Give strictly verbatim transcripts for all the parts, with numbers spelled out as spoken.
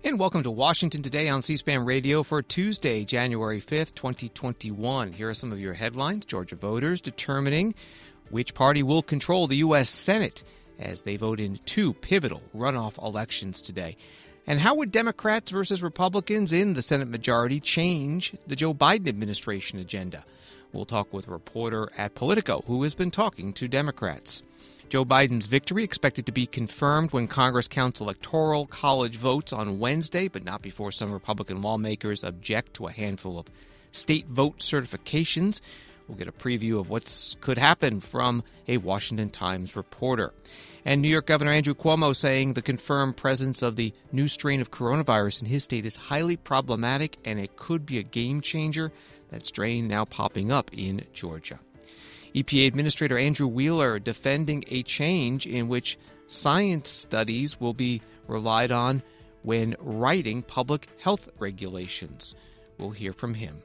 And welcome to Washington Today on C-SPAN Radio for Tuesday, January fifth, twenty twenty-one. Here are some of your headlines. Georgia voters determining which party will control the U S. Senate as they vote in two pivotal runoff elections today. And how would Democrats versus Republicans in the Senate majority change the Joe Biden administration agenda? We'll talk with a reporter at Politico who has been talking to Democrats. Joe Biden's victory expected to be confirmed when Congress counts electoral college votes on Wednesday, but not before some Republican lawmakers object to a handful of state vote certifications. We'll get a preview of what could happen from a Washington Times reporter. And New York Governor Andrew Cuomo saying the confirmed presence of the new strain of coronavirus in his state is highly problematic and it could be a game changer. That strain now popping up in Georgia. E P A Administrator Andrew Wheeler defending a change in which science studies will be relied on when writing public health regulations. We'll hear from him.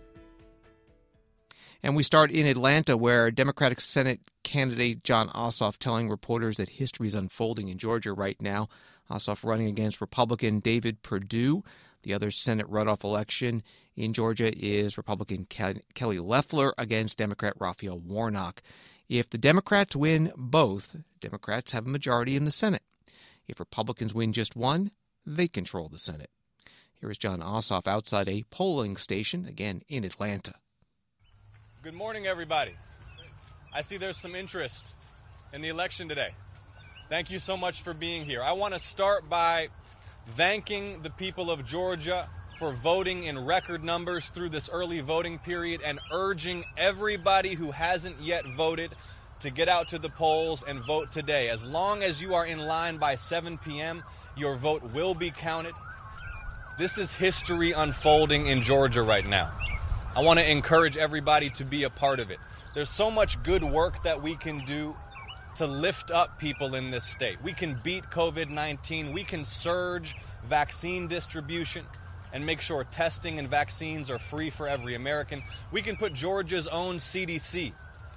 And we start in Atlanta, where Democratic Senate candidate Jon Ossoff telling reporters that history is unfolding in Georgia right now. Ossoff running against Republican David Perdue. The other Senate runoff election in Georgia is Republican Kelly Loeffler against Democrat Raphael Warnock. If the Democrats win both, Democrats have a majority in the Senate. If Republicans win just one, they control the Senate. Here is Jon Ossoff outside a polling station, again in Atlanta. Good morning, everybody. I see there's some interest in the election today. Thank you so much for being here. I want to start by thanking the people of Georgia for voting in record numbers through this early voting period and urging everybody who hasn't yet voted to get out to the polls and vote today. As long as you are in line by seven p.m., your vote will be counted. This is history unfolding in Georgia right now. I want to encourage everybody to be a part of it. There's so much good work that we can do to lift up people in this state. We can beat covid nineteen. We can surge vaccine distribution and make sure testing and vaccines are free for every American. We can put Georgia's own C D C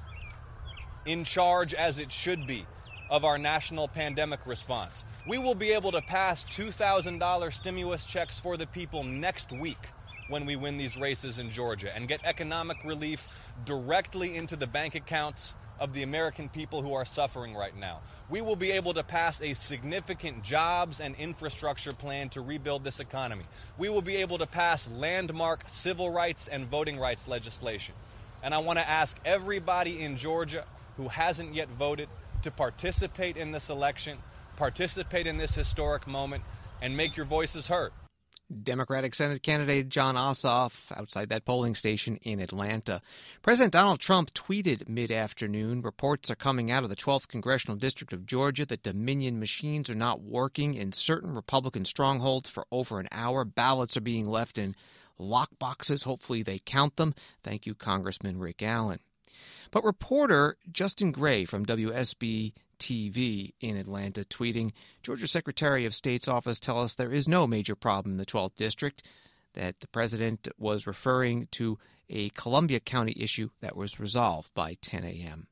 in charge, as it should be, of our national pandemic response. We will be able to pass two thousand dollars stimulus checks for the people next week when we win these races in Georgia and get economic relief directly into the bank accounts of the American people who are suffering right now. We will be able to pass a significant jobs and infrastructure plan to rebuild this economy. We will be able to pass landmark civil rights and voting rights legislation. And I want to ask everybody in Georgia who hasn't yet voted to participate in this election, participate in this historic moment, and make your voices heard. Democratic Senate candidate Jon Ossoff outside that polling station in Atlanta. President Donald Trump tweeted mid-afternoon, reports are coming out of the twelfth Congressional District of Georgia that Dominion machines are not working in certain Republican strongholds for over an hour. Ballots are being left in lock boxes. Hopefully they count them. Thank you, Congressman Rick Allen. But reporter Justin Gray from W S B T V in Atlanta tweeting, Georgia Secretary of State's office tell us there is no major problem in the twelfth District, that the president was referring to a Columbia County issue that was resolved by ten a.m.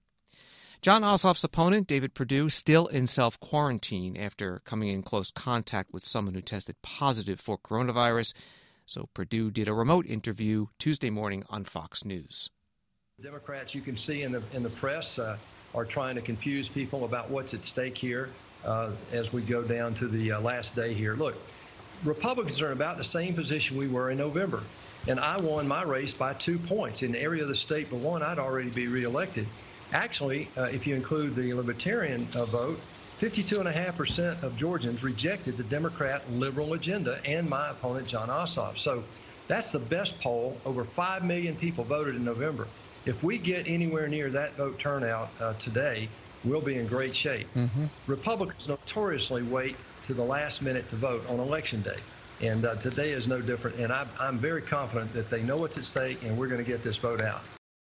Jon Ossoff's opponent, David Perdue, still in self-quarantine after coming in close contact with someone who tested positive for coronavirus. So Perdue did a remote interview Tuesday morning on Fox News. Democrats, you can see in the in the press, uh, are trying to confuse people about what's at stake here uh, as we go down to the uh, last day here. Look, Republicans are in about the same position we were in November, and I won my race by two points. In the area of the state but one, I'd already be reelected. Actually, uh, if you include the Libertarian uh, vote, fifty-two point five percent of Georgians rejected the Democrat liberal agenda and my opponent, Jon Ossoff. So that's the best poll. Over five million people voted in November. If we get anywhere near that vote turnout uh, today, we'll be in great shape. Mm-hmm. Republicans notoriously wait to the last minute to vote on Election Day. And uh, today is no different. And I, I'm very confident that they know what's at stake and we're going to get this vote out.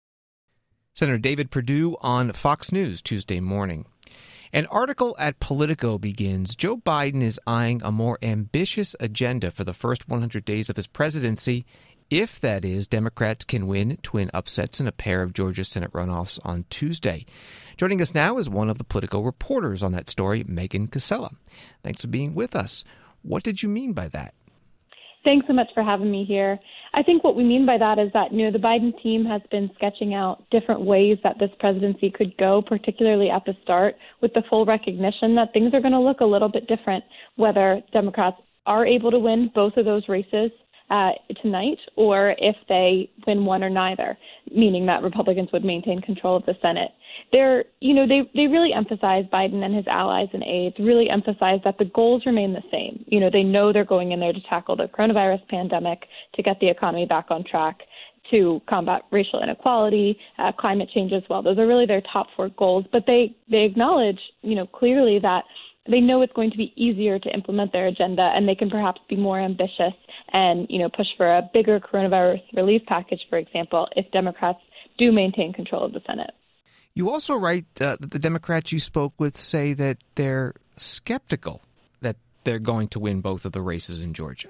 Senator David Perdue on Fox News Tuesday morning. An article at Politico begins, Joe Biden is eyeing a more ambitious agenda for the first one hundred days of his presidency, if, that is, Democrats can win twin upsets in a pair of Georgia Senate runoffs on Tuesday. Joining us now is one of the Politico reporters on that story, Megan Casella. Thanks for being with us. What did you mean by that? Thanks so much for having me here. I think what we mean by that is that, you know, the Biden team has been sketching out different ways that this presidency could go, particularly at the start, with the full recognition that things are going to look a little bit different, whether Democrats are able to win both of those races uh, tonight, or if they win one or neither, meaning that Republicans would maintain control of the Senate. They're, you know, they, they really emphasize, Biden and his allies and aides really emphasize that the goals remain the same. You know, they know they're going in there to tackle the coronavirus pandemic, to get the economy back on track, to combat racial inequality, uh, climate change as well. Those are really their top four goals. But they, they acknowledge, you know, clearly that they know it's going to be easier to implement their agenda, and they can perhaps be more ambitious and, you know, push for a bigger coronavirus relief package, for example, if Democrats do maintain control of the Senate. You also write uh, that the Democrats you spoke with say that they're skeptical that they're going to win both of the races in Georgia.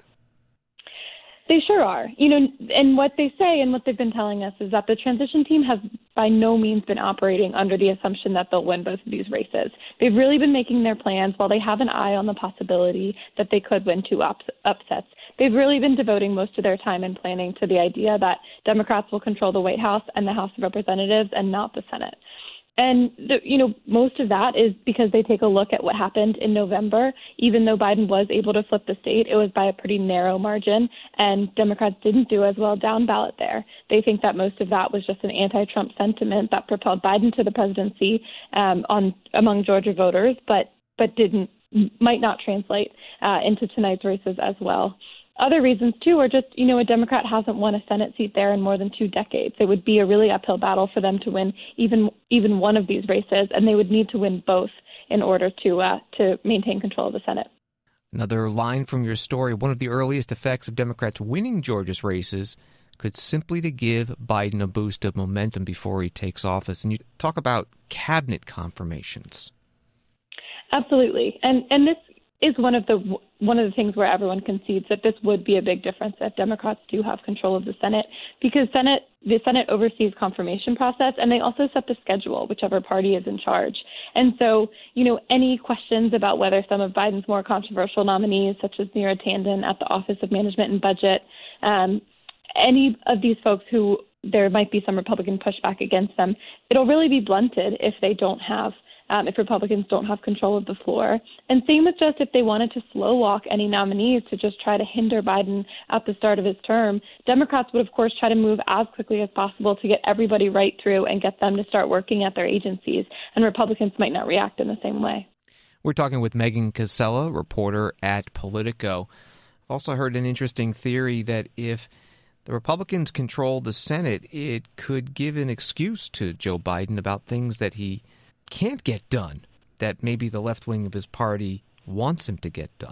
They sure are. You know, and what they say and what they've been telling us is that the transition team has by no means been operating under the assumption that they'll win both of these races. They've really been making their plans while they have an eye on the possibility that they could win two ups- upsets. They've really been devoting most of their time and planning to the idea that Democrats will control the White House and the House of Representatives and not the Senate. And, the, you know, most of that is because they take a look at what happened in November. Even though Biden was able to flip the state, it was by a pretty narrow margin, and Democrats didn't do as well down ballot there. They think that most of that was just an anti-Trump sentiment that propelled Biden to the presidency um, on among Georgia voters, but but didn't might not translate uh, into tonight's races as well. Other reasons, too, are just, you know, a Democrat hasn't won a Senate seat there in more than two decades. It would be a really uphill battle for them to win even even one of these races, and they would need to win both in order to uh, to maintain control of the Senate. Another line from your story, one of the earliest effects of Democrats winning Georgia's races could simply to give Biden a boost of momentum before he takes office. And you talk about cabinet confirmations. Absolutely. And and this is one of the one of the things where everyone concedes that this would be a big difference if Democrats do have control of the Senate, because Senate the Senate oversees confirmation process, and they also set the schedule, whichever party is in charge. And so, you know, any questions about whether some of Biden's more controversial nominees, such as Neera Tanden at the Office of Management and Budget, um, any of these folks who there might be some Republican pushback against them, it'll really be blunted if they don't have Um, if Republicans don't have control of the floor. And same with just if they wanted to slow walk any nominees to just try to hinder Biden at the start of his term, Democrats would, of course, try to move as quickly as possible to get everybody right through and get them to start working at their agencies. And Republicans might not react in the same way. We're talking with Megan Cassella, reporter at Politico. I've also heard an interesting theory that if the Republicans control the Senate, it could give an excuse to Joe Biden about things that he can't get done, that maybe the left wing of his party wants him to get done.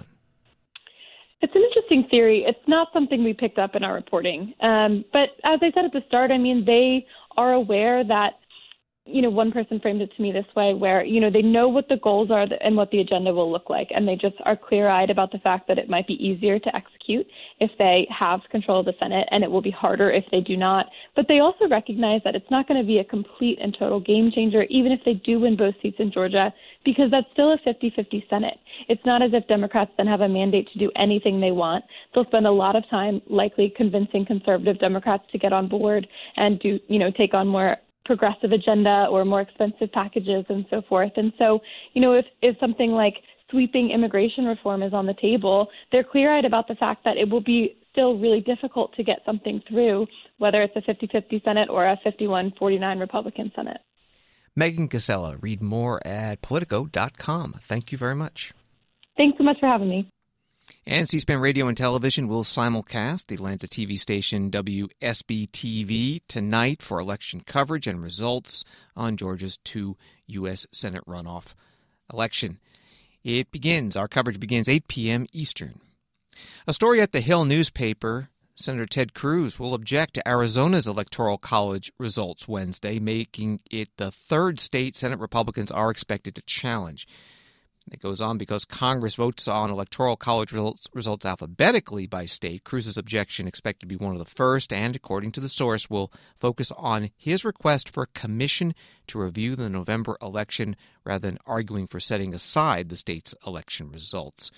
It's an interesting theory. It's not something we picked up in our reporting. Um, but as I said at the start, I mean, they are aware that, you know, one person framed it to me this way, where, you know, they know what the goals are and what the agenda will look like, and they just are clear-eyed about the fact that it might be easier to execute if they have control of the Senate, and it will be harder if they do not. But they also recognize that it's not going to be a complete and total game changer, even if they do win both seats in Georgia, because that's still a fifty-fifty Senate. It's not as if Democrats then have a mandate to do anything they want. They'll spend a lot of time likely convincing conservative Democrats to get on board and do, you know, take on more progressive agenda or more expensive packages and so forth. And so, you know, if, if something like sweeping immigration reform is on the table, they're clear-eyed about the fact that it will be still really difficult to get something through, whether it's a fifty-fifty Senate or a fifty-one forty-nine Republican Senate. Megan Cassella, read more at Politico dot com. Thank you very much. Thanks so much for having me. And C-SPAN Radio and Television will simulcast the Atlanta T V station W S B T V tonight for election coverage and results on Georgia's two U S Senate runoff election. It begins, our coverage begins eight p.m. Eastern. A story at the Hill newspaper, Senator Ted Cruz will object to Arizona's Electoral College results Wednesday, making it the third state Senate Republicans are expected to challenge. It goes on because Congress votes on Electoral College results, results alphabetically by state. Cruz's objection, expected to be one of the first, and according to the source, will focus on his request for a commission to review the November election rather than arguing for setting aside the state's election results.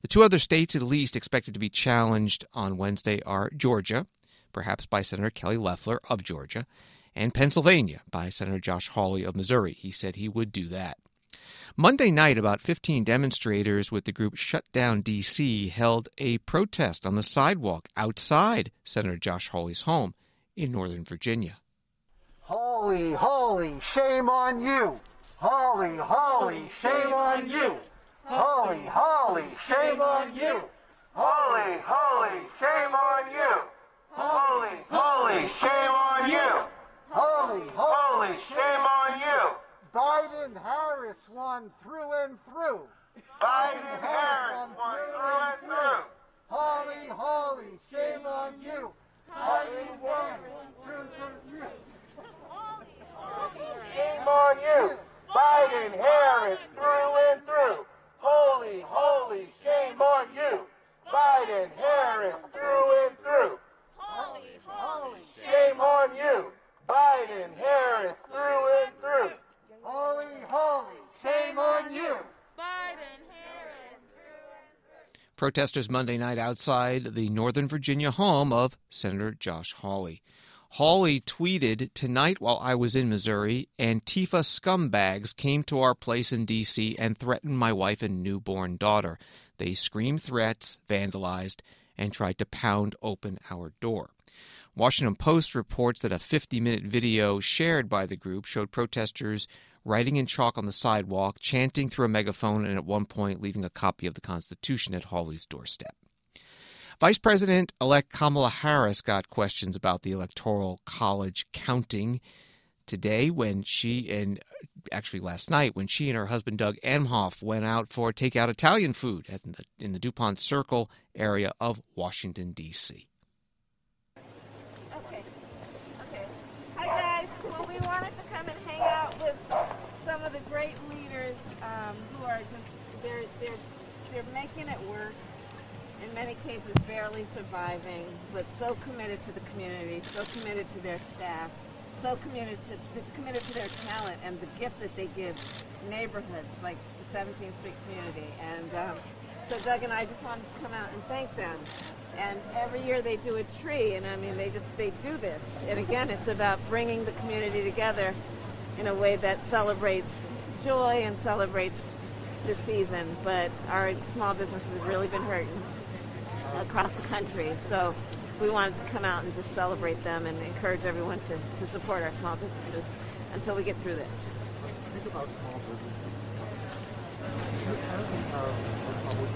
The two other states, at least, expected to be challenged on Wednesday are Georgia, perhaps by Senator Kelly Loeffler of Georgia, and Pennsylvania by Senator Josh Hawley of Missouri. He said he would do that. Monday night, about fifteen demonstrators with the group Shut Down D C held a protest on the sidewalk outside Senator Josh Hawley's home in Northern Virginia. Hawley, Hawley, shame on you! Hawley, Hawley, shame on you! Hawley, Hawley, shame on you! Hawley, Hawley, shame on you! Hawley, Hawley, shame on you! Hawley, Hawley, shame on you! Biden-Harris won through and through. Biden-Harris won through and through. Hawley, Hawley, shame on you. Biden won through and through. Shame on you. Biden-Harris through and through. Holy, holy, shame on you. Biden-Harris through and through. Holy, holy, shame on you. Biden-Harris through and through. Holy, holy, shame on you. Biden-Harris through and through. Protesters Monday night outside the Northern Virginia home of Senator Josh Hawley. Hawley tweeted, "Tonight while I was in Missouri, Antifa scumbags came to our place in D C and threatened my wife and newborn daughter. They screamed threats, vandalized, and tried to pound open our door." Washington Post reports that a fifty-minute video shared by the group showed protesters writing in chalk on the sidewalk, chanting through a megaphone, and at one point leaving a copy of the Constitution at Hawley's doorstep. Vice President-elect Kamala Harris got questions about the Electoral College counting today when she, and actually last night, when she and her husband Doug Emhoff went out for takeout Italian food at the, in the DuPont Circle area of Washington, D C Okay. Okay. Hi, guys. Well, we wanted to come and hang out with some of the great leaders um, who are just, they're, they're, they're making it work. In many cases, barely surviving, but so committed to the community, so committed to their staff, so committed to committed to their talent and the gift that they give neighborhoods like the seventeenth Street community. And um, so Doug and I just wanted to come out and thank them. And every year they do a tree, and I mean, they just they do this. And again, it's about bringing the community together in a way that celebrates joy and celebrates the season. But our small businesses have really been hurting across the country, so we wanted to come out and just celebrate them and encourage everyone to, to support our small businesses until we get through this. Think about small businesses. How do you have Republicans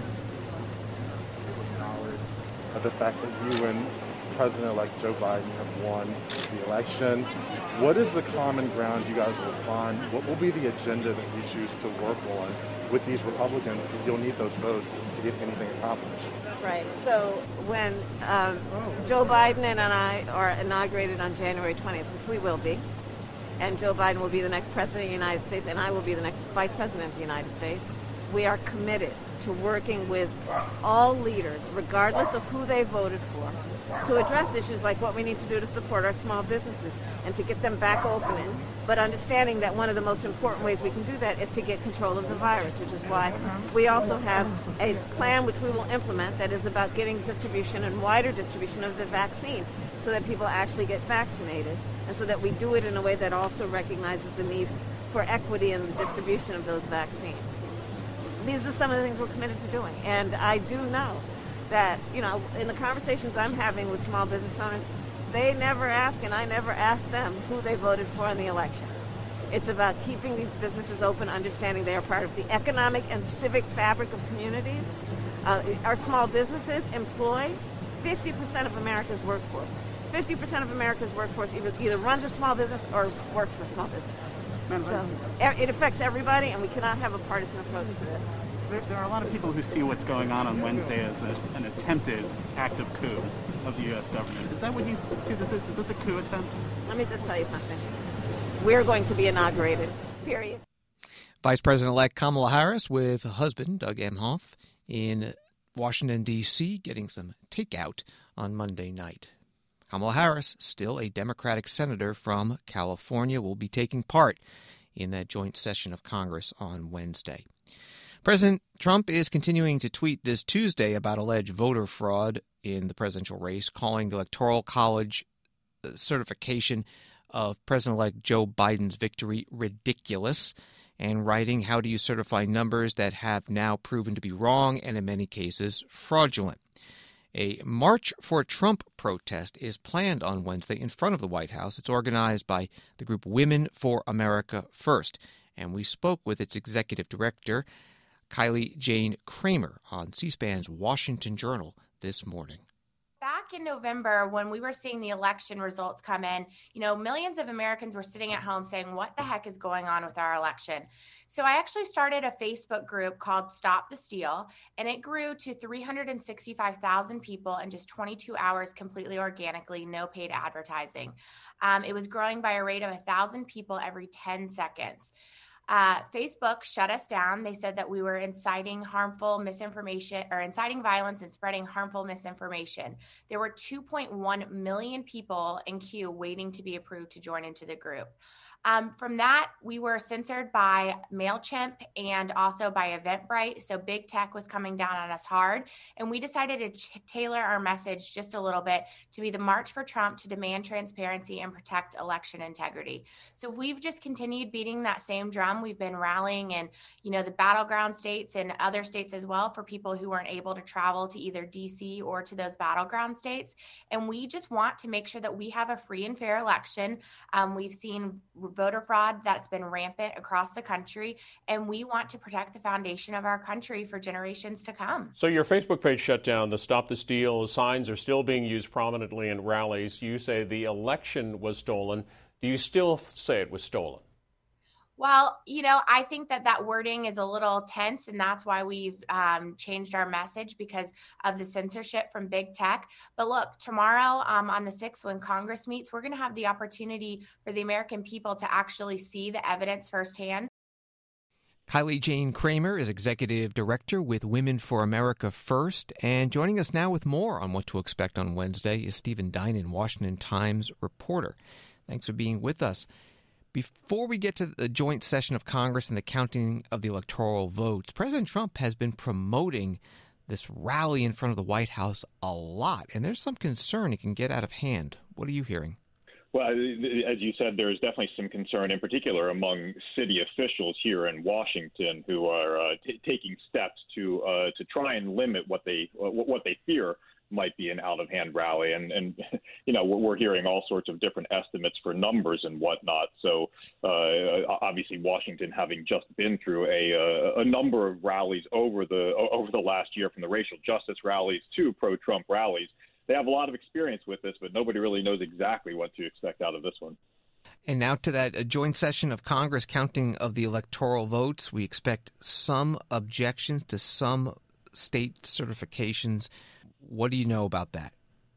acknowledge the fact that you and President-elect Joe Biden have won the election? What is the common ground you guys will find? What will be the agenda that you choose to work on with these Republicans? Because you'll need those votes to get anything accomplished. Right. So when um, Joe Biden and I are inaugurated on January twentieth, which we will be, and Joe Biden will be the next president of the United States, and I will be the next vice president of the United States, we are committed to working with all leaders, regardless of who they voted for, to address issues like what we need to do to support our small businesses and to get them back opening, but understanding that one of the most important ways we can do that is to get control of the virus, which is why we also have a plan which we will implement that is about getting distribution and wider distribution of the vaccine so that people actually get vaccinated, and so that we do it in a way that also recognizes the need for equity in the distribution of those vaccines. These are some of the things we're committed to doing, and I do know that, you know, in the conversations I'm having with small business owners, they never ask, and I never ask them who they voted for in the election. It's about keeping these businesses open, understanding they are part of the economic and civic fabric of communities. Uh, our small businesses employ fifty percent of America's workforce. fifty percent of America's workforce either, either runs a small business or works for a small business. So it affects everybody, and we cannot have a partisan approach to this. There, there are a lot of people who see what's going on on Wednesday as a, an attempted act of coup of the U S government. Is that what you see this as? Is this a coup attempt? Let me just tell you something. We're going to be inaugurated, period. Vice President-elect Kamala Harris with husband Doug Emhoff in Washington, D C, getting some takeout on Monday night. Kamala Harris, still a Democratic senator from California, will be taking part in that joint session of Congress on Wednesday. President Trump is continuing to tweet this Tuesday about alleged voter fraud in the presidential race, calling the Electoral College certification of President-elect Joe Biden's victory ridiculous, and writing, "How do you certify numbers that have now proven to be wrong and in many cases fraudulent?" A March for Trump protest is planned on Wednesday in front of the White House. It's organized by the group Women for America First, and we spoke with its executive director, Kylie Jane Kramer, on C-SPAN's Washington Journal this morning. Back in November, when we were seeing the election results come in, you know, millions of Americans were sitting at home saying, what the heck is going on with our election? So I actually started a Facebook group called Stop the Steal, and it grew to three hundred sixty-five thousand people in just twenty-two hours, completely organically, no paid advertising. Um, it was growing by a rate of one thousand people every ten seconds. Uh, Facebook shut us down. They said that we were inciting harmful misinformation or inciting violence and spreading harmful misinformation. There were two point one million people in queue waiting to be approved to join into the group. Um, from that, we were censored by MailChimp and also by Eventbrite. So big tech was coming down on us hard. And we decided to ch- tailor our message just a little bit to be the March for Trump to demand transparency and protect election integrity. So we've just continued beating that same drum. We've been rallying in, you know, the battleground states and other states as well for people who weren't able to travel to either D C or to those battleground states. And we just want to make sure that we have a free and fair election. Um, we've seen voter fraud that's been rampant across the country, and we want to protect the foundation of our country for generations to come. So your Facebook page shut down. The Stop the Steal signs are still being used prominently in rallies. You say the election was stolen. Do you still say it was stolen? Well, you know, I think that that wording is a little tense, and that's why we've um, changed our message because of the censorship from big tech. But look, tomorrow um, on the sixth, when Congress meets, we're going to have the opportunity for the American people to actually see the evidence firsthand. Kylie Jane Kramer is Executive Director with Women for America First. And joining us now with more on what to expect on Wednesday is Stephen Dinan, Washington Times reporter. Thanks for being with us. Before we get to the joint session of Congress and the counting of the electoral votes, President Trump has been promoting this rally in front of the White House a lot, and there's some concern it can get out of hand. What are you hearing? Well, as you said, there's definitely some concern, in particular among city officials here in Washington, who are uh, t- taking steps to uh, to try and limit what they uh, what they fear might be an out-of-hand rally. And, and you know, we're, we're hearing all sorts of different estimates for numbers and whatnot. So uh, obviously Washington, having just been through a, a, a number of rallies over the over the last year, from the racial justice rallies to pro-Trump rallies, they have a lot of experience with this, but nobody really knows exactly what to expect out of this one. And now to that uh, joint session of Congress, counting of the electoral votes. We expect some objections to some state certifications. What do you know about that?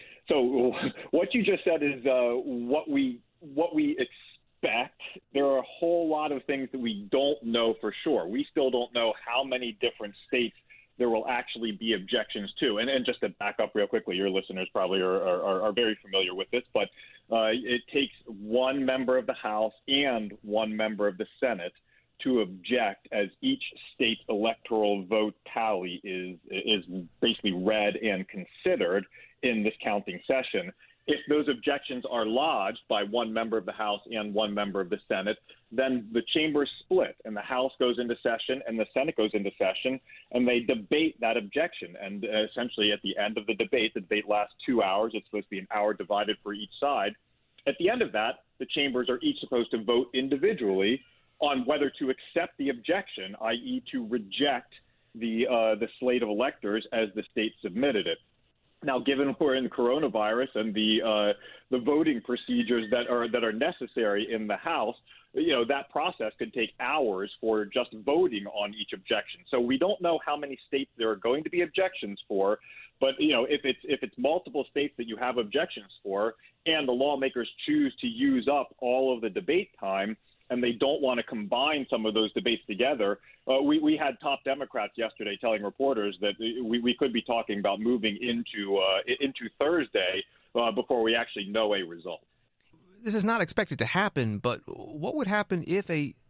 So what you just said is uh, what we what we expect. There are a whole lot of things that we don't know for sure. We still don't know how many different states there will actually be objections to. And, and just to back up real quickly, your listeners probably are, are, are very familiar with this, but uh, it takes one member of the House and one member of the Senate to object as each state electoral vote tally is is basically read and considered in this counting session. If those objections are lodged by one member of the House and one member of the Senate, then the chambers split and the House goes into session and the Senate goes into session, and they debate that objection. And uh, essentially at the end of the debate, the debate lasts two hours. It's supposed to be an hour divided for each side. At the end of that, the chambers are each supposed to vote individually on whether to accept the objection, that is to reject the uh, the slate of electors as the state submitted it. Now, given we're in coronavirus and the uh, the voting procedures that are that are necessary in the House, you know, that process could take hours for just voting on each objection. So we don't know how many states there are going to be objections for. But, you know, if it's if it's multiple states that you have objections for and the lawmakers choose to use up all of the debate time, and they don't want to combine some of those debates together. Uh, we, we had top Democrats yesterday telling reporters that we, we could be talking about moving into uh, into Thursday uh, before we actually know a result. This is not expected to happen, but what would happen if a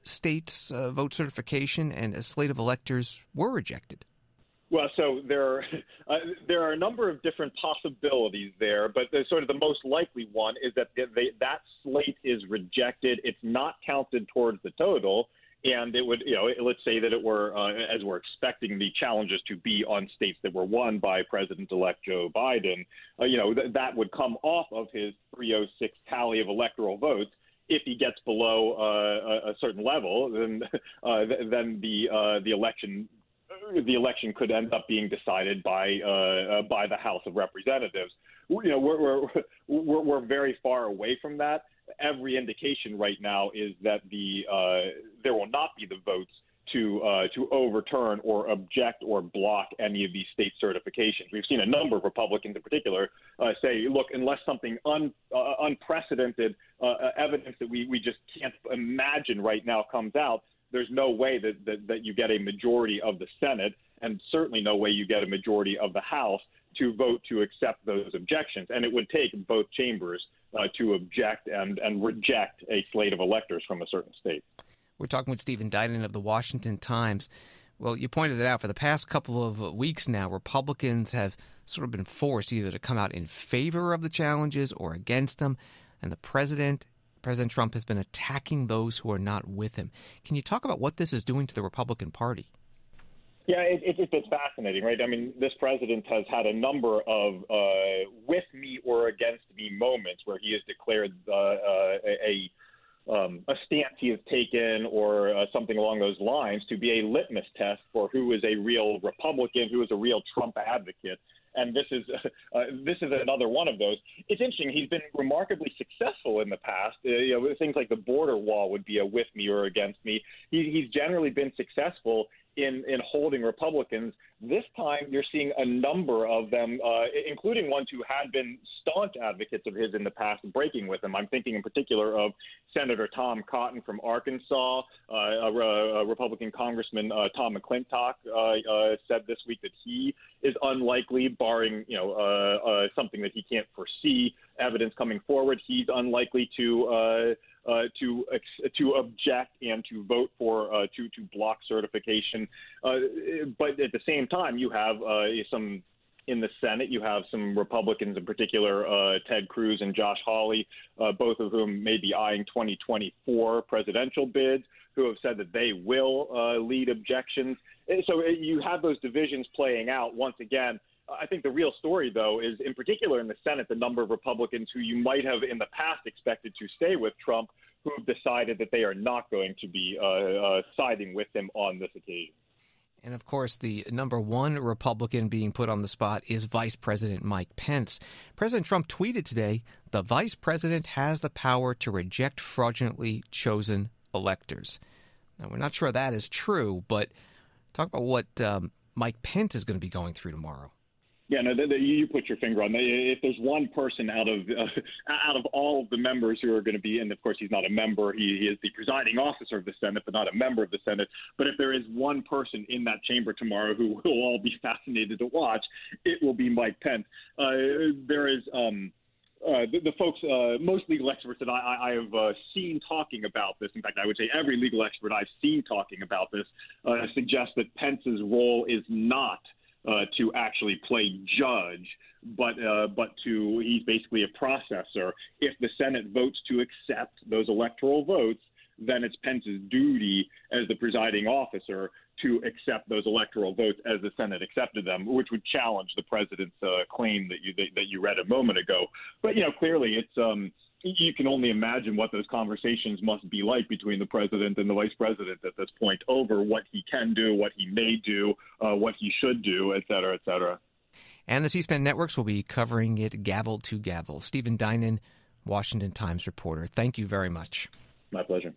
states' uh, vote certification and a slate of electors were rejected? Well, so there are, uh, there are a number of different possibilities there, but the, sort of the most likely one is that they, they, that slate is rejected. It's not counted towards the total, and it would, you know, let's say that it were, uh, as we're expecting the challenges to be on states that were won by President-elect Joe Biden, uh, you know, th- that would come off of his three oh six tally of electoral votes. If he gets below uh, a, a certain level, then uh, th- then the uh, the election. the election could end up being decided by uh, uh, by the House of Representatives. You know, we're, we're we're we're very far away from that. Every indication right now is that the uh, there will not be the votes to uh, to overturn or object or block any of these state certifications. We've seen a number of Republicans in particular uh, say, look, unless something un, uh, unprecedented uh, evidence that we, we just can't imagine right now comes out, there's no way that, that, that you get a majority of the Senate, and certainly no way you get a majority of the House to vote to accept those objections. And it would take both chambers uh, to object and, and reject a slate of electors from a certain state. We're talking with Stephen Dinan of the Washington Times. Well, you pointed it out. For the past couple of weeks now, Republicans have sort of been forced either to come out in favor of the challenges or against them. And the president, President Trump, has been attacking those who are not with him. Can you talk about what this is doing to the Republican Party? Yeah, it, it, it's fascinating, right? I mean, this president has had a number of uh, with me or against me moments where he has declared uh, uh, a Um, a stance he has taken or uh, something along those lines to be a litmus test for who is a real Republican, who is a real Trump advocate. And this is uh, this is another one of those. It's interesting. He's been remarkably successful in the past. Uh, you know, things like the border wall would be a with me or against me. He, he's generally been successful in, in holding Republicans. This time, you're seeing a number of them, uh, including ones who had been staunch advocates of his in the past, breaking with him. I'm thinking in particular of Senator Tom Cotton from Arkansas. Uh, a, a Republican Congressman uh, Tom McClintock uh, uh, said this week that he is unlikely, barring you know uh, uh, something that he can't foresee, evidence coming forward, he's unlikely to uh, uh, to to object and to vote for uh, to to block certification. Uh, but at the same time, you have uh, some in the Senate. You have some Republicans, in particular, uh, Ted Cruz and Josh Hawley, uh, both of whom may be eyeing twenty twenty-four presidential bids, who have said that they will uh, lead objections. And so you have those divisions playing out once again. I think the real story, though, is in particular in the Senate, the number of Republicans who you might have in the past expected to stay with Trump, who have decided that they are not going to be uh, uh, siding with him on this occasion. And, of course, the number one Republican being put on the spot is Vice President Mike Pence. President Trump tweeted today, the vice president has the power to reject fraudulently chosen electors. Now, we're not sure that is true, but talk about what um, Mike Pence is going to be going through tomorrow. Yeah, no, the, the, you put your finger on that. If there's one person out of uh, out of all of the members who are going to be, and of course he's not a member, he, he is the presiding officer of the Senate, but not a member of the Senate. But if there is one person in that chamber tomorrow who will all be fascinated to watch, it will be Mike Pence. Uh, there is um, uh, the, the folks, uh, most legal experts that I, I have uh, seen talking about this. In fact, I would say every legal expert I've seen talking about this uh, suggests that Pence's role is not Uh, to actually play judge, but uh, but to he's basically a processor. If the Senate votes to accept those electoral votes, then it's Pence's duty as the presiding officer to accept those electoral votes as the Senate accepted them, which would challenge the president's uh, claim that you that, that you read a moment ago. But you know, clearly, it's um, you can only imagine what those conversations must be like between the president and the vice president at this point over what he can do, what he may do, uh, what he should do, et cetera, et cetera. And the C-SPAN networks will be covering it gavel to gavel. Stephen Dinan, Washington Times reporter, thank you very much. My pleasure.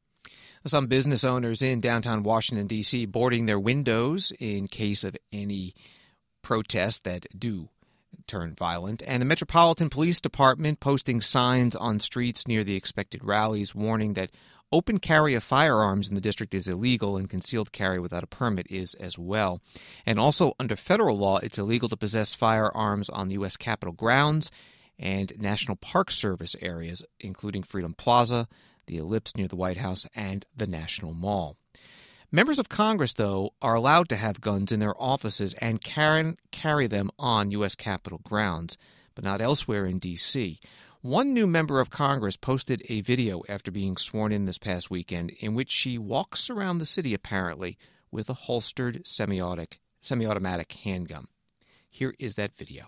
Some business owners in downtown Washington, D C, boarding their windows in case of any protests that do turn violent, and the Metropolitan Police Department posting signs on streets near the expected rallies warning that open carry of firearms in the district is illegal and concealed carry without a permit is as well. And also under federal law, it's illegal to possess firearms on the U S Capitol grounds and National Park Service areas, including Freedom Plaza, the Ellipse near the White House, and the National Mall. Members of Congress, though, are allowed to have guns in their offices and can carry them on U S Capitol grounds, but not elsewhere in D C One new member of Congress posted a video after being sworn in this past weekend in which she walks around the city, apparently, with a holstered semi-automatic, semi-automatic handgun. Here is that video.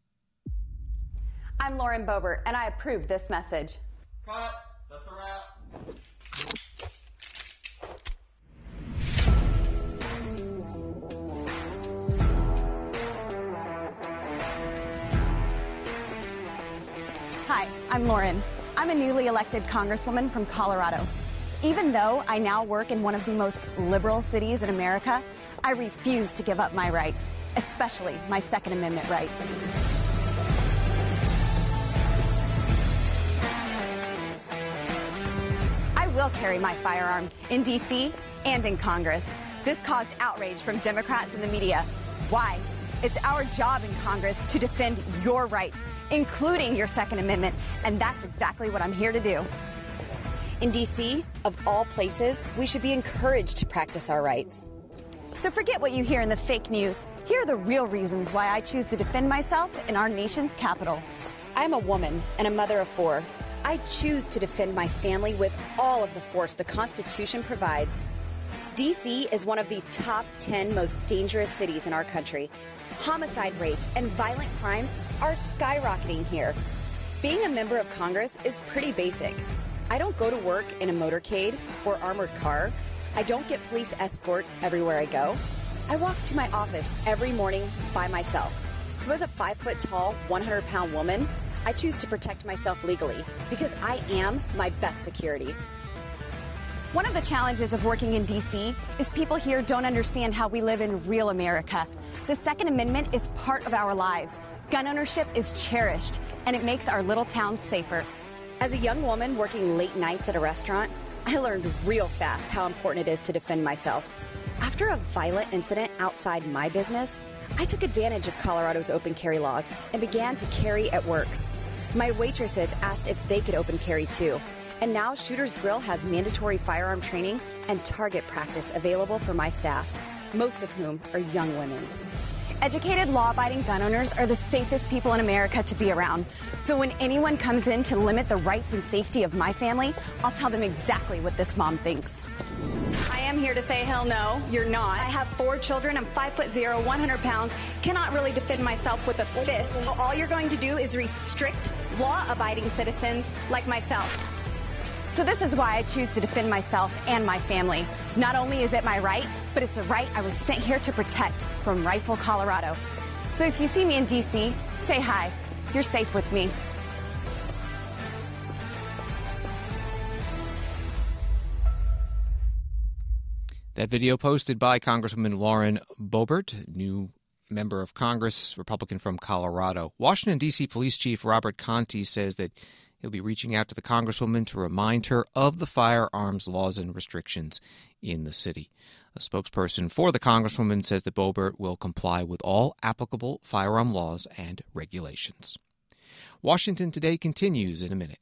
I'm Lauren Boebert, and I approve this message. Cut. That's a wrap. Hi, I'm Lauren. I'm a newly elected congresswoman from Colorado. Even though I now work in one of the most liberal cities in America, I refuse to give up my rights, especially my Second Amendment rights. I will carry my firearm in D C and in Congress. This caused outrage from Democrats and the media. Why? It's our job in Congress to defend your rights, including your Second Amendment, and that's exactly what I'm here to do. In D C, of all places, we should be encouraged to practice our rights. So forget what you hear in the fake news. Here are the real reasons why I choose to defend myself in our nation's capital. I'm a woman and a mother of four. I choose to defend my family with all of the force the Constitution provides. D C is one of the top ten most dangerous cities in our country. Homicide rates and violent crimes are skyrocketing here. Being a member of Congress is pretty basic. I don't go to work in a motorcade or armored car. I don't get police escorts everywhere I go. I walk to my office every morning by myself. So as a five-foot-tall, one hundred pound woman, I choose to protect myself legally because I am my best security. One of the challenges of working in D C is people here don't understand how we live in real America. The Second Amendment is part of our lives. Gun ownership is cherished, and it makes our little towns safer. As a young woman working late nights at a restaurant, I learned real fast how important it is to defend myself. After a violent incident outside my business, I took advantage of Colorado's open carry laws and began to carry at work. My waitresses asked if they could open carry too. And now Shooter's Grill has mandatory firearm training and target practice available for my staff, most of whom are young women. Educated, law-abiding gun owners are the safest people in America to be around. So when anyone comes in to limit the rights and safety of my family, I'll tell them exactly what this mom thinks. I am here to say, hell no, you're not. I have four children. I'm five foot zero, one hundred pounds. Cannot really defend myself with a fist. So all you're going to do is restrict law-abiding citizens like myself. So this is why I choose to defend myself and my family. Not only is it my right, but it's a right I was sent here to protect from Rifle, Colorado. So if you see me in D C, say hi. You're safe with me. That video posted by Congresswoman Lauren Boebert, new member of Congress, Republican from Colorado. Washington, D C Police Chief Robert Contee says that he'll be reaching out to the Congresswoman to remind her of the firearms laws and restrictions in the city. A spokesperson for the Congresswoman says that Boebert will comply with all applicable firearm laws and regulations. Washington Today continues in a minute.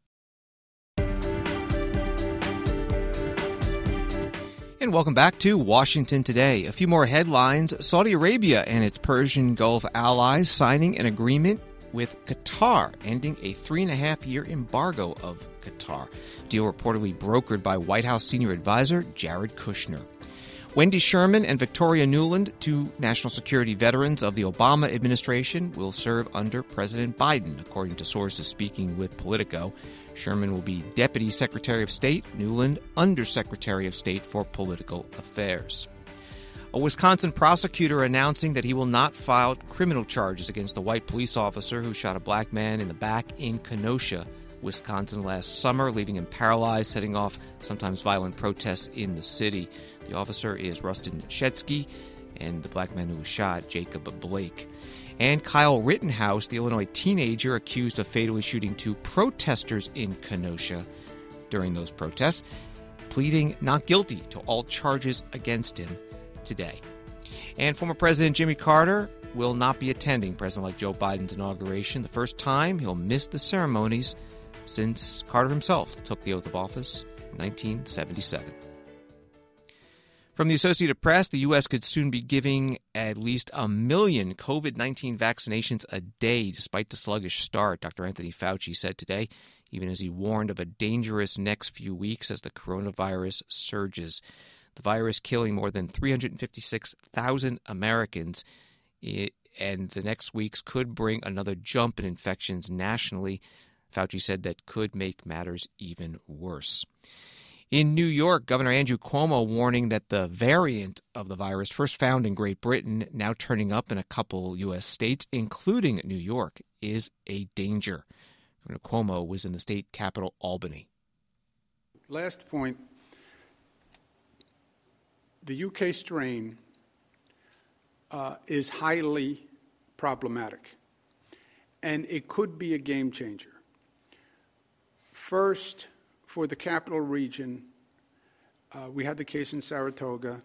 And welcome back to Washington Today. A few more headlines. Saudi Arabia and its Persian Gulf allies signing an agreement with Qatar, ending a three-and-a-half-year embargo of Qatar. Deal reportedly brokered by White House senior advisor Jared Kushner. Wendy Sherman and Victoria Nuland, two national security veterans of the Obama administration, will serve under President Biden, according to sources speaking with Politico. Sherman will be Deputy Secretary of State, Nuland Undersecretary of State for Political Affairs. A Wisconsin prosecutor announcing that he will not file criminal charges against a white police officer who shot a black man in the back in Kenosha, Wisconsin last summer, leaving him paralyzed, setting off sometimes violent protests in the city. The officer is Rustin Shetsky, and the black man who was shot, Jacob Blake. And Kyle Rittenhouse, the Illinois teenager accused of fatally shooting two protesters in Kenosha during those protests, pleading not guilty to all charges against him today. And former President Jimmy Carter will not be attending President-elect Joe Biden's inauguration. The first time he'll miss the ceremonies since Carter himself took the oath of office in nineteen seventy-seven. From the Associated Press, the U S could soon be giving at least a million covid nineteen vaccinations a day, despite the sluggish start, Doctor Anthony Fauci said today, even as he warned of a dangerous next few weeks as the coronavirus surges. The virus killing more than three hundred fifty-six thousand Americans, and the next weeks could bring another jump in infections nationally. Fauci said that could make matters even worse. In New York, Governor Andrew Cuomo warning that the variant of the virus first found in Great Britain, now turning up in a couple U S states, including New York, is a danger. Governor Cuomo was in the state capital, Albany. Last point, the U K strain uh, is highly problematic, and it could be a game changer. First, for the capital region, uh, we had the case in Saratoga.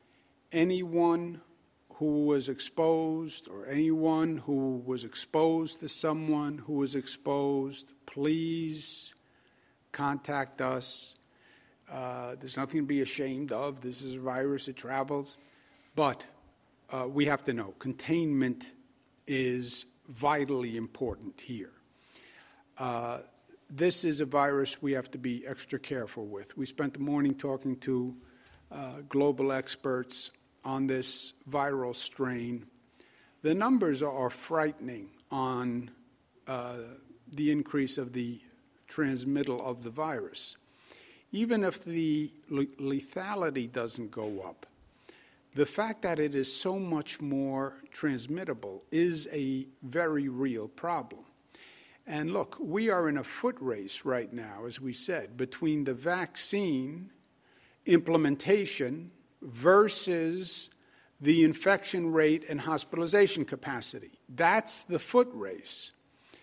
Anyone who was exposed or anyone who was exposed to someone who was exposed, please contact us. Uh, there's nothing to be ashamed of. This is a virus, it travels. But uh, we have to know containment is vitally important here. Uh, This is a virus we have to be extra careful with. We spent the morning talking to uh, global experts on this viral strain. The numbers are frightening on uh, the increase of the transmittal of the virus. Even if the lethality doesn't go up, the fact that it is so much more transmittable is a very real problem. And look, we are in a foot race right now, as we said, between the vaccine implementation versus the infection rate and hospitalization capacity. That's the foot race.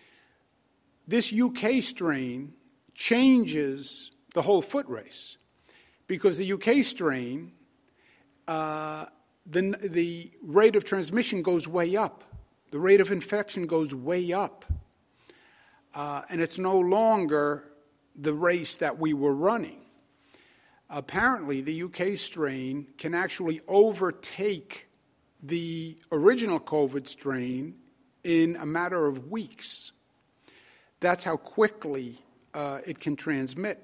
This U K strain changes the whole foot race because the U K strain, uh, the, the rate of transmission goes way up. The rate of infection goes way up. Uh, and it's no longer the race that we were running. Apparently, the U K strain can actually overtake the original COVID strain in a matter of weeks. That's how quickly uh, it can transmit.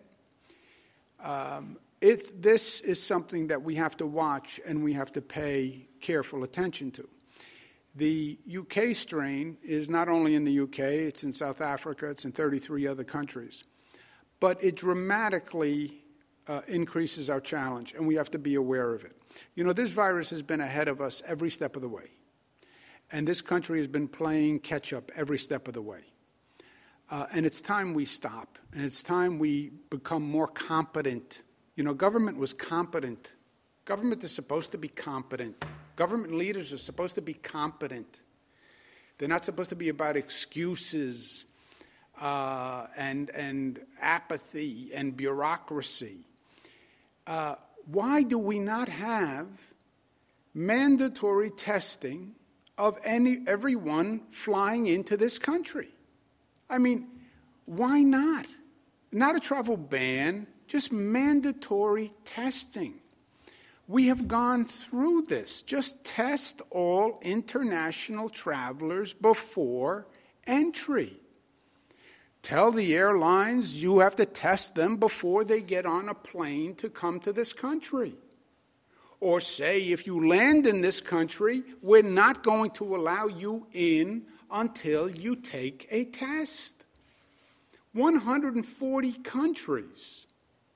Um, it, this is something that we have to watch and we have to pay careful attention to. The U K strain is not only in the U K, it's in South Africa, it's in thirty-three other countries. But it dramatically uh, increases our challenge, and we have to be aware of it. You know, this virus has been ahead of us every step of the way. And this country has been playing catch-up every step of the way. Uh, and it's time we stop, and it's time we become more competent. You know, government was competent. Government is supposed to be competent. Government leaders are supposed to be competent. They're not supposed to be about excuses uh, and, and apathy and bureaucracy. Uh, why do we not have mandatory testing of any everyone flying into this country? I mean, why not? Not a travel ban, just mandatory testing. We have gone through this. Just test all international travelers before entry. Tell the airlines you have to test them before they get on a plane to come to this country. Or say, if you land in this country, we're not going to allow you in until you take a test. one hundred forty countries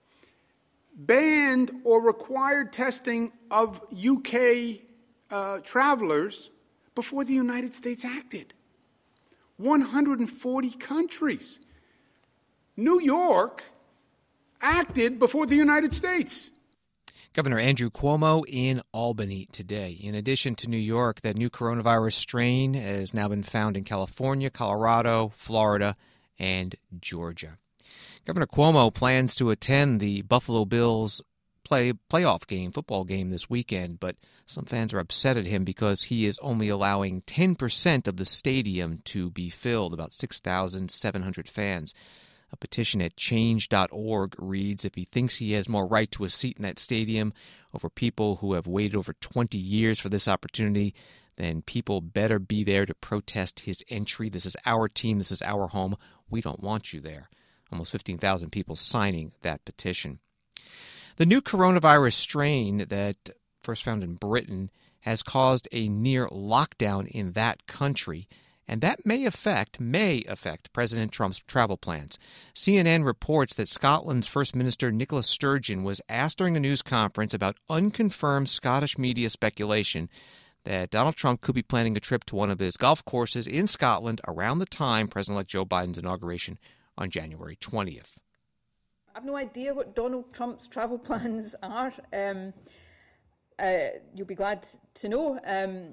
banned or required testing of U K uh, travelers before the United States acted. one hundred forty countries. New York acted before the United States. Governor Andrew Cuomo in Albany today. In addition to New York, that new coronavirus strain has now been found in California, Colorado, Florida, and Georgia. Governor Cuomo plans to attend the Buffalo Bills play playoff game, football game this weekend, but some fans are upset at him because he is only allowing ten percent of the stadium to be filled, about six thousand seven hundred fans. A petition at change dot org reads, if he thinks he has more right to a seat in that stadium over people who have waited over twenty years for this opportunity, then people better be there to protest his entry. This is our team. This is our home. We don't want you there. Almost fifteen thousand people signing that petition. The new coronavirus strain that first found in Britain has caused a near lockdown in that country, and that may affect, may affect President Trump's travel plans. C N N reports that Scotland's First Minister Nicola Sturgeon was asked during a news conference about unconfirmed Scottish media speculation that Donald Trump could be planning a trip to one of his golf courses in Scotland around the time President-elect Joe Biden's inauguration on January twentieth. I've no idea what Donald Trump's travel plans are. Um, uh, you'll be glad to know. Um,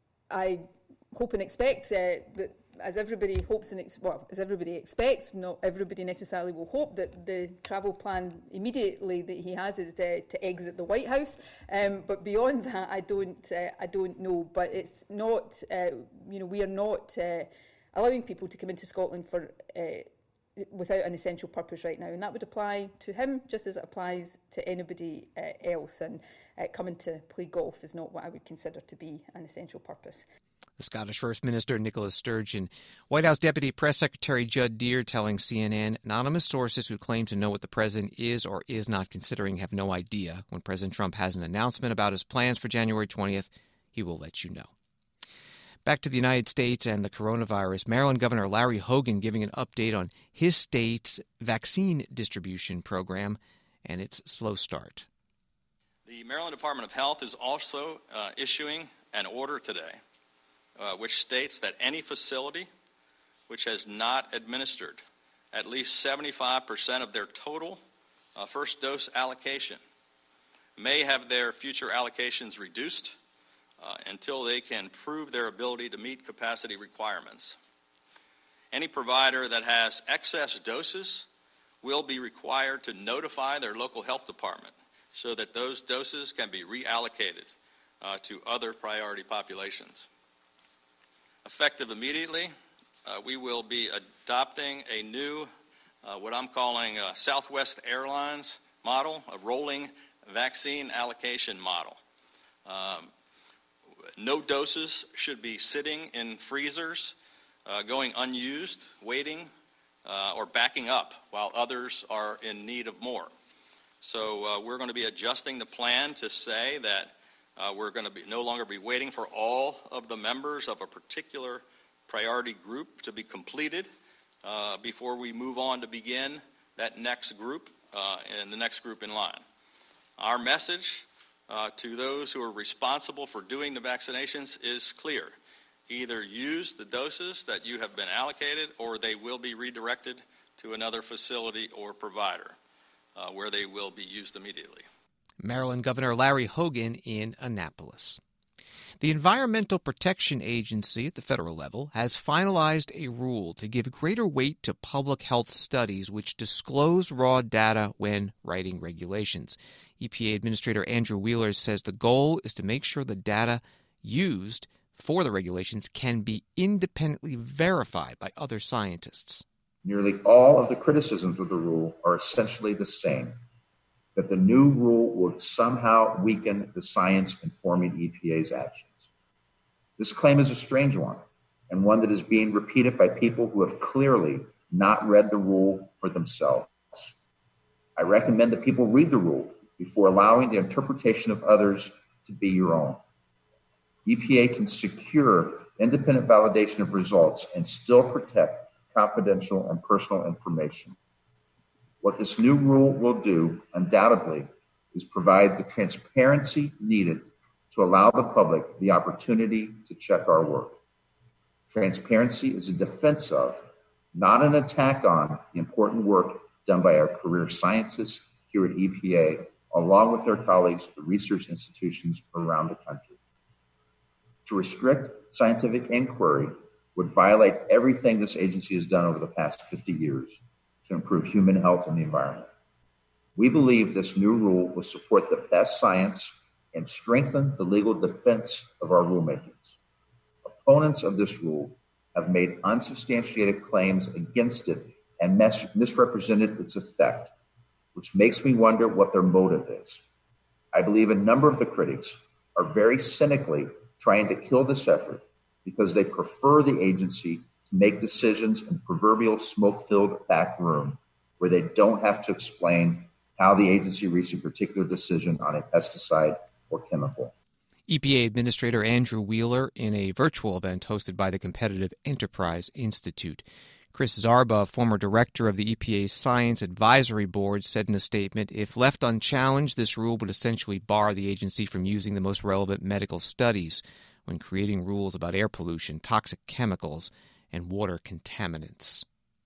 I hope and expect uh, that, as everybody hopes and ex- well, as everybody expects, not everybody necessarily will hope that the travel plan immediately that he has is to, to exit the White House. Um, but beyond that, I don't, uh, I don't know. But it's not, uh, you know, we are not uh, allowing people to come into Scotland for uh, without an essential purpose right now, and that would apply to him just as it applies to anybody uh, else. And uh, coming to play golf is not what I would consider to be an essential purpose. The Scottish First Minister Nicola Sturgeon. White House Deputy Press Secretary Judd Deere telling C N N anonymous sources who claim to know what the president is or is not considering have no idea. When President Trump has an announcement about his plans for January twentieth, he will let you know. Back to the United States and the coronavirus. Maryland Governor Larry Hogan giving an update on his state's vaccine distribution program and its slow start. The Maryland Department of Health is also uh, issuing an order today uh, which states that any facility which has not administered at least seventy-five percent of their total uh, first dose allocation may have their future allocations reduced Uh, until they can prove their ability to meet capacity requirements. Any provider that has excess doses will be required to notify their local health department so that those doses can be reallocated uh, to other priority populations. Effective immediately, uh, we will be adopting a new, uh, what I'm calling a Southwest Airlines model, a rolling vaccine allocation model. Um, No doses should be sitting in freezers, uh, going unused, waiting, uh, or backing up while others are in need of more. So uh, we're going to be adjusting the plan to say that uh, we're going to be no longer be waiting for all of the members of a particular priority group to be completed uh, before we move on to begin that next group uh, and the next group in line. Our message Uh, to those who are responsible for doing the vaccinations is clear. Either use the doses that you have been allocated or they will be redirected to another facility or provider uh, where they will be used immediately. Maryland Governor Larry Hogan in Annapolis. The Environmental Protection Agency at the federal level has finalized a rule to give greater weight to public health studies which disclose raw data when writing regulations. E P A Administrator Andrew Wheeler says the goal is to make sure the data used for the regulations can be independently verified by other scientists. Nearly all of the criticisms of the rule are essentially the same, that the new rule would somehow weaken the science informing E P A's actions. This claim is a strange one, and one that is being repeated by people who have clearly not read the rule for themselves. I recommend that people read the rule before allowing the interpretation of others to be your own. E P A can secure independent validation of results and still protect confidential and personal information. What this new rule will do, undoubtedly, is provide the transparency needed to allow the public the opportunity to check our work. Transparency is a defense of, not an attack on, the important work done by our career scientists here at E P A, along with their colleagues at research institutions around the country. To restrict scientific inquiry would violate everything this agency has done over the past fifty years to improve human health and the environment. We believe this new rule will support the best science and strengthen the legal defense of our rulemakings. Opponents of this rule have made unsubstantiated claims against it and mis- misrepresented its effect, which makes me wonder what their motive is. I believe a number of the critics are very cynically trying to kill this effort because they prefer the agency to make decisions in proverbial smoke-filled back room where they don't have to explain how the agency reached a particular decision on a pesticide or chemical. E P A Administrator Andrew Wheeler in a virtual event hosted by the Competitive Enterprise Institute. Chris Zarba, former director of the E P A's Science Advisory Board, said in a statement, if left unchallenged, this rule would essentially bar the agency from using the most relevant medical studies when creating rules about air pollution, toxic chemicals, and water contaminants.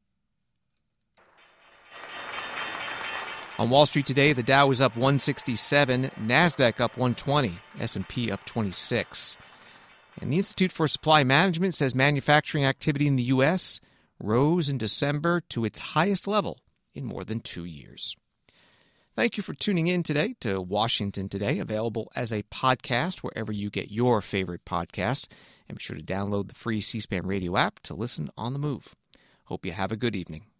On Wall Street today, the Dow was up one sixty-seven, NASDAQ up one twenty, S and P up twenty-six. And the Institute for Supply Management says manufacturing activity in the U S rose in December to its highest level in more than two years. Thank you for tuning in today to Washington Today, available as a podcast wherever you get your favorite podcasts. And be sure to download the free C-SPAN radio app to listen on the move. Hope you have a good evening.